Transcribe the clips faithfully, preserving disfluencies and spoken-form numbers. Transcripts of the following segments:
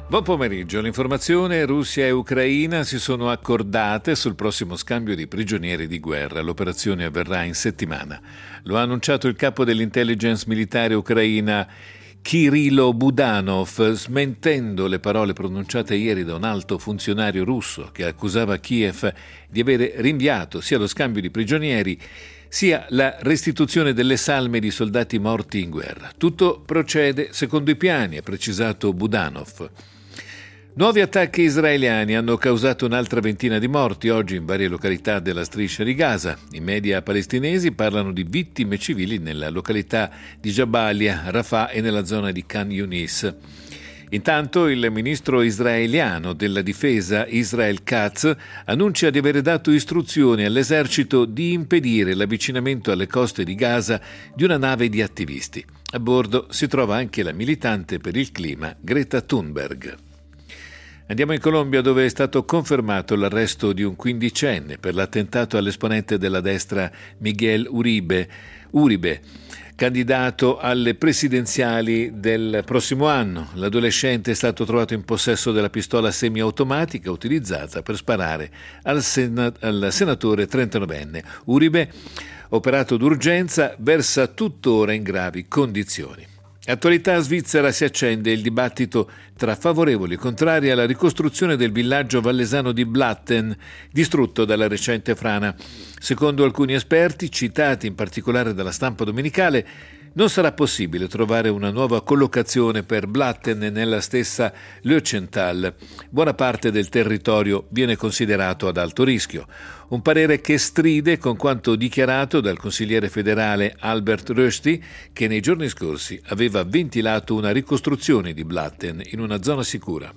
Buon pomeriggio. L'informazione: Russia e Ucraina si sono accordate sul prossimo scambio di prigionieri di guerra. L'operazione avverrà in settimana. Lo ha annunciato il capo dell'intelligence militare ucraina Kirilo Budanov, smentendo le parole pronunciate ieri da un alto funzionario russo che accusava Kiev di avere rinviato sia lo scambio di prigionieri sia la restituzione delle salme di soldati morti in guerra. Tutto procede secondo i piani, ha precisato Budanov. Nuovi attacchi israeliani hanno causato un'altra ventina di morti oggi in varie località della striscia di Gaza. I media palestinesi parlano di vittime civili nella località di Jabalia, Rafah e nella zona di Khan Yunis. Intanto il ministro israeliano della difesa Israel Katz annuncia di avere dato istruzioni all'esercito di impedire l'avvicinamento alle coste di Gaza di una nave di attivisti. A bordo si trova anche la militante per il clima Greta Thunberg. Andiamo in Colombia, dove è stato confermato l'arresto di un quindicenne per l'attentato all'esponente della destra Miguel Uribe, Uribe, candidato alle presidenziali del prossimo anno. L'adolescente è stato trovato in possesso della pistola semiautomatica utilizzata per sparare al, sena- al senatore trentanovenne. Uribe, operato d'urgenza, versa tuttora in gravi condizioni. Attualità svizzera: si accende il dibattito tra favorevoli e contrari alla ricostruzione del villaggio vallesano di Blatten, distrutto dalla recente frana. Secondo alcuni esperti, citati in particolare dalla stampa domenicale, non sarà possibile trovare una nuova collocazione per Blatten nella stessa Löwenthal. Buona parte del territorio viene considerato ad alto rischio. Un parere che stride con quanto dichiarato dal consigliere federale Albert Rösti, che nei giorni scorsi aveva ventilato una ricostruzione di Blatten in una zona sicura.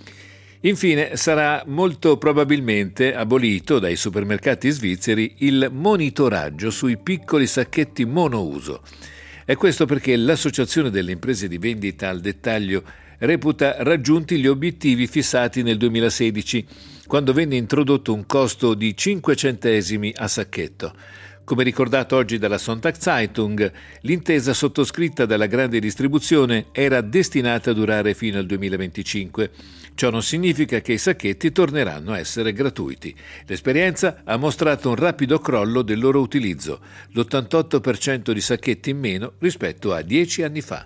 Infine, sarà molto probabilmente abolito dai supermercati svizzeri il monitoraggio sui piccoli sacchetti monouso. È questo perché l'Associazione delle imprese di vendita al dettaglio reputa raggiunti gli obiettivi fissati nel duemilasedici, quando venne introdotto un costo di cinque centesimi a sacchetto. Come ricordato oggi dalla Sonntagszeitung, l'intesa sottoscritta dalla grande distribuzione era destinata a durare fino al duemilaventicinque. Ciò non significa che i sacchetti torneranno a essere gratuiti. L'esperienza ha mostrato un rapido crollo del loro utilizzo, l'ottantotto per cento di sacchetti in meno rispetto a dieci anni fa.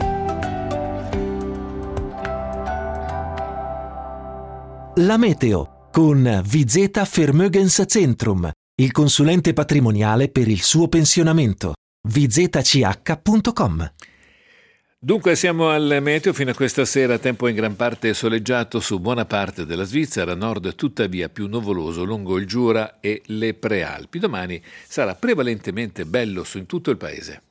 La meteo con Vizeta Vermögenszentrum, il consulente patrimoniale per il suo pensionamento. vizeta c h punto com. Dunque siamo al meteo fino a questa sera, tempo in gran parte soleggiato su buona parte della Svizzera, nord tuttavia più nuvoloso lungo il Giura e le Prealpi. Domani sarà prevalentemente bello su in tutto il paese.